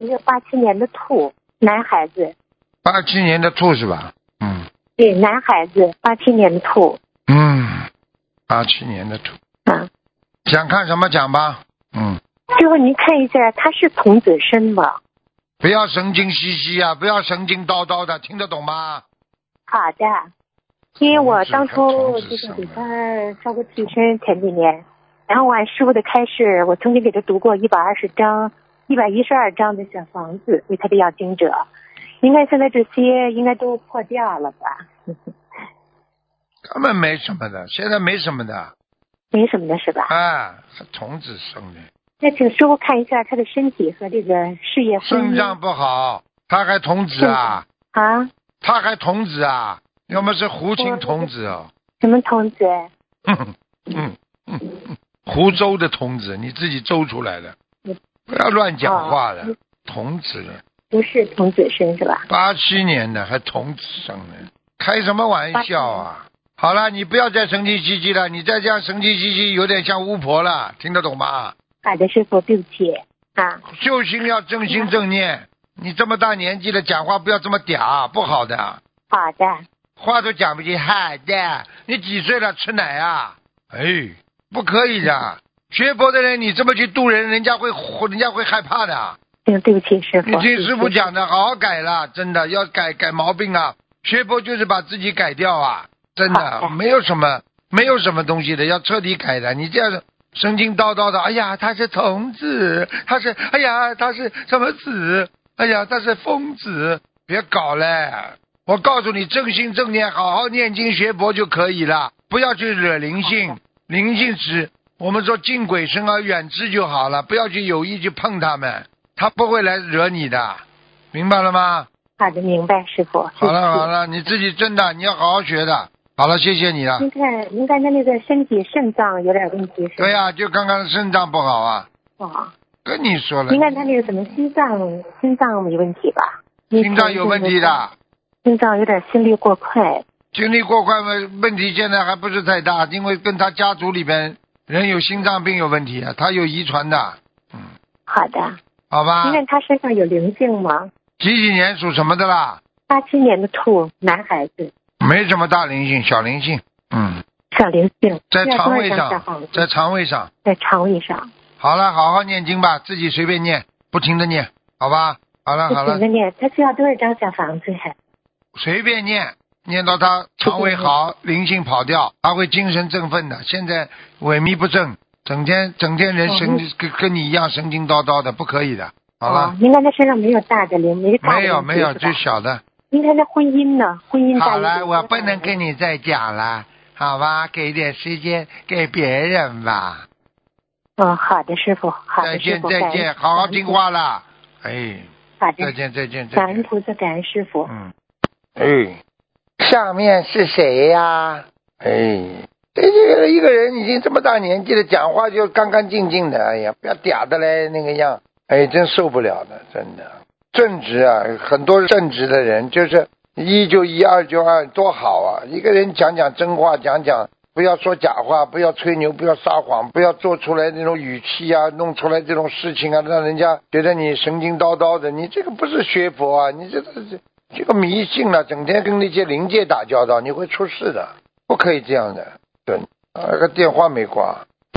一个87年的兔男孩子。 87年的兔是吧？ 对，男孩子，87年的兔。 87年的兔。想看什么讲吧。 师傅您看一下，他是童子身吗？ 不要神经兮兮啊，不要神经叨叨的，听得懂吗？ 好的。因为我当初就是给他烧过替身前几年，然后按师傅的开示，我曾经给他读过120章、112章的小房子为他的要经者，应该现在这些应该都破掉了吧？ 根本没什么的，现在没什么的。 没什么的是吧？ 童子生的。 那请师傅看一下他的身体和这个事业婚姻。 肾脏不好，他还童子啊？他还童子啊？要么是湖青童子哦。 什么童子？ 湖州的童子，你自己周出来的，不要乱讲话的。童子不是童子身是吧 ？87年的还童子生呢，开什么玩笑啊！好了，你不要再神经兮兮了，你再这样神经兮兮，有点像巫婆了，听得懂吗？ 好的，师傅，对不起啊。 修心要正心正念，你这么大年纪了，讲话不要这么嗲，不好的。 好的。 话都讲不进，好的。你几岁了？吃奶啊？不可以的。学佛的人，你这么去度人，人家会害怕的。 对不起，师傅。 你听师傅讲的，好好改了，真的要改毛病啊。学佛就是把自己改掉啊，真的没有什么东西的，要彻底改的。你这样神经叨叨的，哎呀，他是童子，他是什么子？哎呀，他是疯子，别搞了。我告诉你，正心正念，好好念经学佛就可以了，不要去惹灵性。灵性只我们说敬鬼神而远之就好了，不要去有意去碰他们，他不会来惹你的，明白了吗？ 好的，明白，师傅。 好了，你自己真的你要好好学的。好了，谢谢你了。 您看他那个身体肾脏有点问题是吧？ 对呀，就刚刚肾脏不好啊。跟你说了。 您看他那个什么心脏没问题吧？ 心脏有问题的。 心脏有点心率过快。 心率过快问题现在还不是太大，因为跟他家族里边人有心脏病有问题啊，他有遗传的。 好的。 好吧。 您看他身上有灵性吗？ 几年属什么的啦 ？87年的兔男孩子。 没什么大灵性，小灵性。 小灵性。 在肠胃上。在肠胃上。好了，好好念经吧，自己随便念，不停的念，好吧？好了。 不停的念，他需要多少张小房子？ 随便念到他肠胃好，灵性跑掉，他会精神振奋的。现在萎靡不振，整天人跟你一样神经叨叨的，不可以的。好了。 您看他身上没有大的灵，没大的没有，最小的。 您看他婚姻呢？婚姻大。 好了，我不能跟你再讲了，好吧？给点时间给别人吧。 好的，师傅。好的，师傅。 再见，好好听话了。 好的。 再见。 感恩菩萨，感恩师傅。 下面是谁呀？这个一个人已经这么大年纪了，讲话就干干净净的，哎呀，不要嗲的嘞那个样，真受不了的，真的。正直啊，很多正直的人就是一就一，二就二，多好啊！一个人讲真话，不要说假话，不要吹牛，不要撒谎，不要做出来那种语气啊，弄出来这种事情啊，让人家觉得你神经叨叨的，你这个不是学佛啊，你这个迷信了，整天跟那些灵界打交道，你会出事的，不可以这样的。对，那个电话没挂。